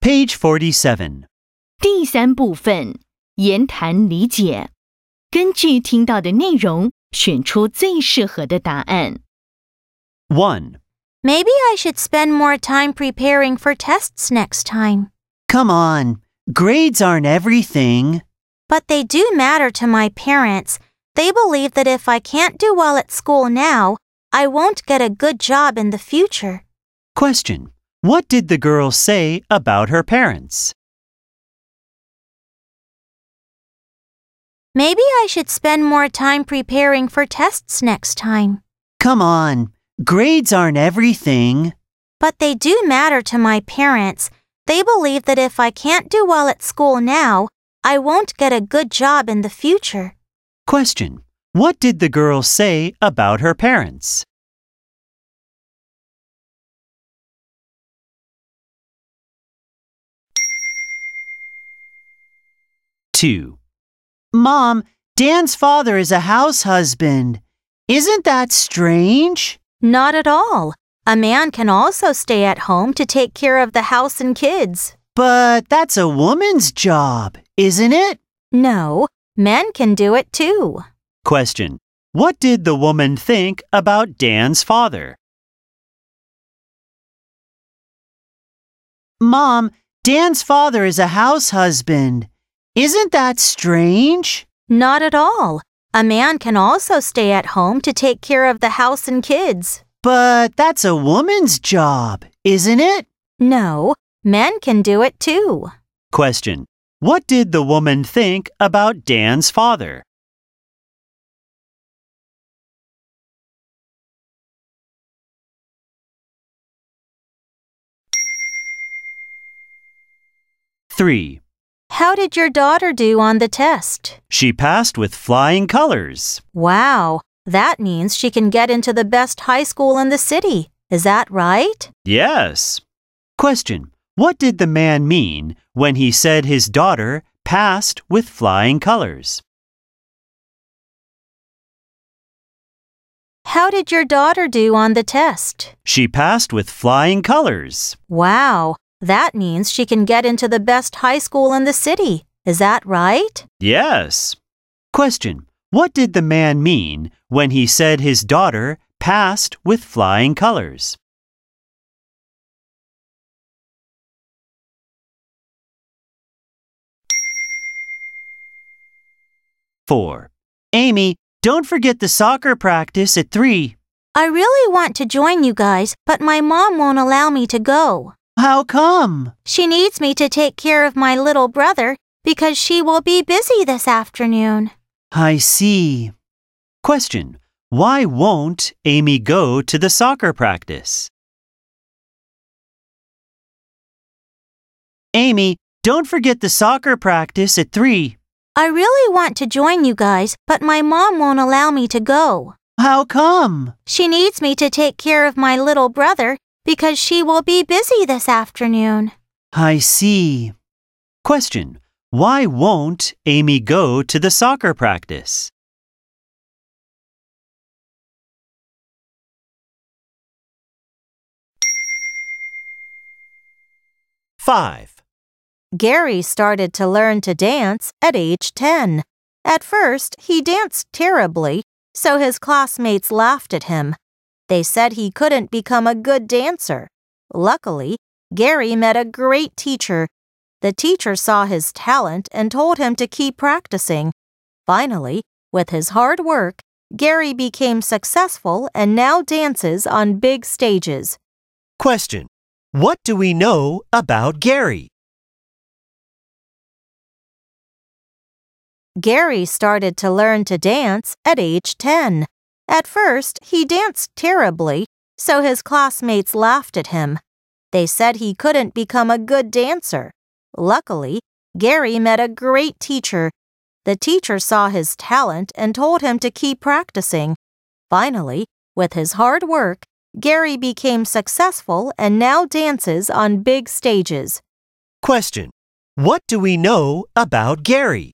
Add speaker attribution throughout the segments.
Speaker 1: Page 47.
Speaker 2: 第三部分，言谈理解。根据听到的内容，选出最适合的答案。
Speaker 1: 1.
Speaker 3: Maybe I should spend more time preparing for tests next time.
Speaker 1: Come on, grades aren't everything.
Speaker 3: But they do matter to my parents. They believe that if I can't do well at school now, I won't get a good job in the future.
Speaker 1: Question. What did the girl say about her parents?
Speaker 3: Maybe I should spend more time preparing for tests next time.
Speaker 1: Come on, grades aren't everything.
Speaker 3: But they do matter to my parents. They believe that if I can't do well at school now, I won't get a good job in the future.
Speaker 1: Question. What did the girl say about her parents? Two. Mom, Dan's father is a house husband. Isn't that strange?
Speaker 3: Not at all. A man can also stay at home to take care of the house and kids.
Speaker 1: But that's a woman's job, isn't it?
Speaker 3: No, men can do it too.
Speaker 1: Question. What did the woman think about Dan's father? Mom, Dan's father is a house husband. Isn't that strange?
Speaker 3: Not at all. A man can also stay at home to take care of the house and kids.
Speaker 1: But that's a woman's job, isn't it?
Speaker 3: No, men can do it too.
Speaker 1: Question. What did the woman think about Dan's father? Three.
Speaker 3: How did your daughter do on the test?
Speaker 1: She passed with flying colors.
Speaker 3: Wow, that means she can get into the best high school in the city. Is that right?
Speaker 1: Yes. Question. What did the man mean when he said his daughter passed with flying colors?
Speaker 3: How did your daughter do on the test?
Speaker 1: She passed with flying colors.
Speaker 3: Wow, that means she can get into the best high school in the city. Is that right?
Speaker 1: Yes. Question. What did the man mean when he said his daughter passed with flying colors? Four. Amy, don't forget the soccer practice at 3.
Speaker 3: I really want to join you guys, but my mom won't allow me to go.
Speaker 1: How come?
Speaker 3: She needs me to take care of my little brother because she will be busy this afternoon.
Speaker 1: I see. Question. Why won't Amy go to the soccer practice? Amy, don't forget the soccer practice at 3.
Speaker 3: I really want to join you guys, but my mom won't allow me to go.
Speaker 1: How come?
Speaker 3: She needs me to take care of my little brother because she will be busy this afternoon.
Speaker 1: I see. Question. Why won't Amy go to the soccer practice? Five.
Speaker 3: Gary started to learn to dance at age 10. At first, he danced terribly, so his classmates laughed at him. They said he couldn't become a good dancer. Luckily, Gary met a great teacher. The teacher saw his talent and told him to keep practicing. Finally, with his hard work, Gary became successful and now dances on big stages.
Speaker 1: Question. What do we know about Gary?
Speaker 3: Gary started to learn to dance at age 10. At first, he danced terribly, so his classmates laughed at him. They said he couldn't become a good dancer. Luckily, Gary met a great teacher. The teacher saw his talent and told him to keep practicing. Finally, with his hard work, Gary became successful and now dances on big stages.
Speaker 1: Question. What do we know about Gary?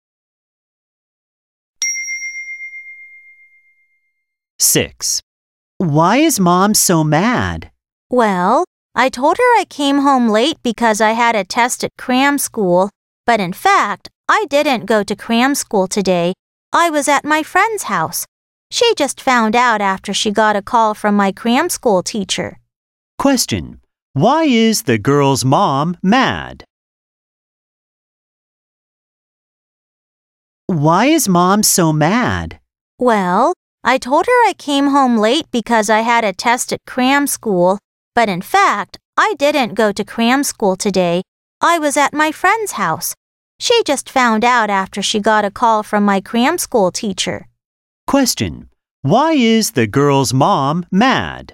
Speaker 1: Six. Why is Mom so mad?
Speaker 3: Well, I told her I came home late because I had a test at cram school, but in fact, I didn't go to cram school today. I was at my friend's house. She just found out after she got a call from my cram school teacher.
Speaker 1: Question. Why is the girl's mom mad? Why is Mom so mad?
Speaker 3: Well, I told her I came home late because I had a test at cram school, but in fact, I didn't go to cram school today. I was at my friend's house. She just found out after she got a call from my cram school teacher.
Speaker 1: Question. Why is the girl's mom mad?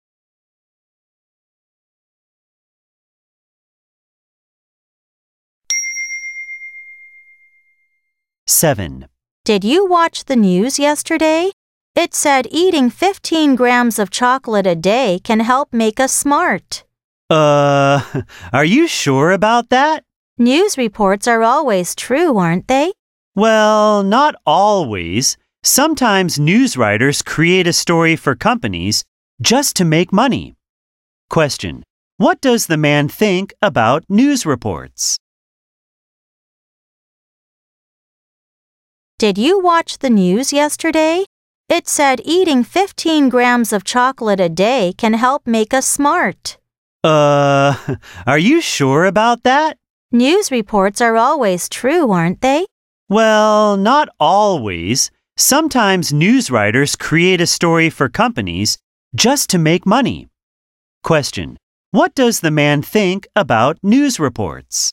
Speaker 1: Seven.
Speaker 3: Did you watch the news yesterday? It said eating 15 grams of chocolate a day can help make us smart.
Speaker 1: Are you sure about that?
Speaker 3: News reports are always true, aren't they?
Speaker 1: Well, not always. Sometimes news writers create a story for companies just to make money. Question. What does the man think about news reports?
Speaker 3: Did you watch the news yesterday? It said eating 15 grams of chocolate a day can help make us smart.
Speaker 1: Are you sure about that?
Speaker 3: News reports are always true, aren't they?
Speaker 1: Well, not always. Sometimes news writers create a story for companies just to make money. Question. What does the man think about news reports?